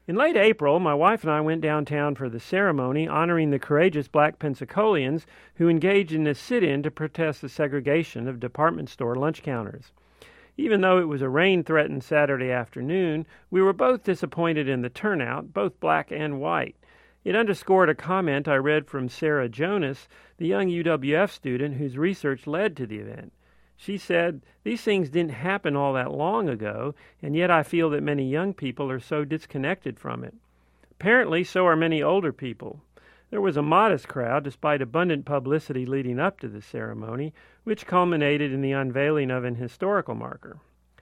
In late April, my wife and I went downtown for the ceremony honoring the courageous black Pensacolians who engaged in a sit-in to protest the segregation of department store lunch counters. Even though it was a rain-threatened Saturday afternoon, we were both disappointed in the turnout, both black and white. It underscored a comment I read from Sarah Jonas, the young UWF student whose research led to the event. She said, "These things didn't happen all that long ago, and yet I feel that many young people are so disconnected from it. Apparently, so are many older people." There was a modest crowd despite abundant publicity leading up to the ceremony, which culminated in the unveiling of an historical marker.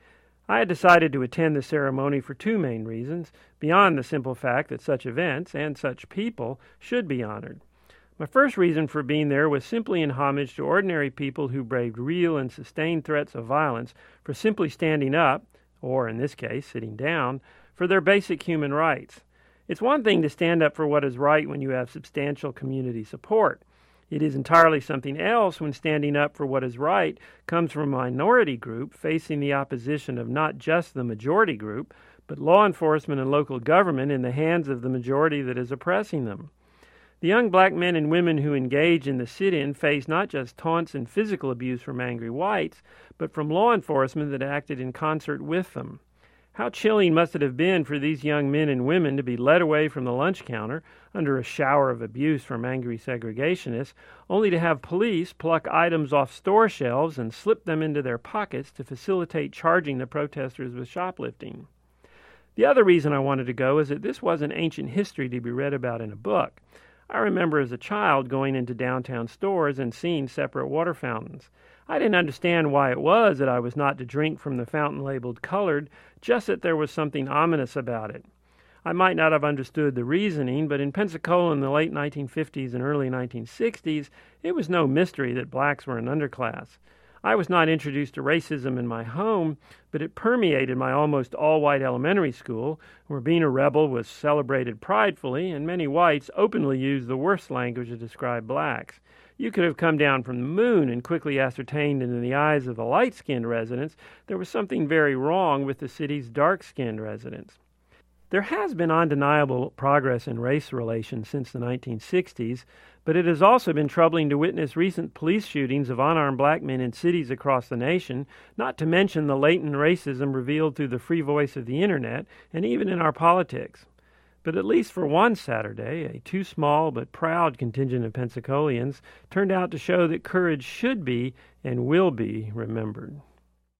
I had decided to attend the ceremony for two main reasons, beyond the simple fact that such events and such people should be honored. My first reason for being there was simply in homage to ordinary people who braved real and sustained threats of violence for simply standing up, or in this case, sitting down, for their basic human rights. It's one thing to stand up for what is right when you have substantial community support. It is entirely something else when standing up for what is right comes from a minority group facing the opposition of not just the majority group, but law enforcement and local government in the hands of the majority that is oppressing them. The young black men and women who engaged in the sit-in faced not just taunts and physical abuse from angry whites, but from law enforcement that acted in concert with them. How chilling must it have been for these young men and women to be led away from the lunch counter under a shower of abuse from angry segregationists, only to have police pluck items off store shelves and slip them into their pockets to facilitate charging the protesters with shoplifting. The other reason I wanted to go is that this wasn't ancient history to be read about in a book. I remember as a child going into downtown stores and seeing separate water fountains. I didn't understand why it was that I was not to drink from the fountain labeled colored, just that there was something ominous about it. I might not have understood the reasoning, but in Pensacola in the late 1950s and early 1960s, it was no mystery that blacks were an underclass. I was not introduced to racism in my home, but it permeated my almost all-white elementary school, where being a rebel was celebrated pridefully, and many whites openly used the worst language to describe blacks. You could have come down from the moon and quickly ascertained that in the eyes of the light-skinned residents, there was something very wrong with the city's dark-skinned residents. There has been undeniable progress in race relations since the 1960s, but it has also been troubling to witness recent police shootings of unarmed black men in cities across the nation, not to mention the latent racism revealed through the free voice of the internet and even in our politics. But at least for one Saturday, a too small but proud contingent of Pensacolians turned out to show that courage should be and will be remembered.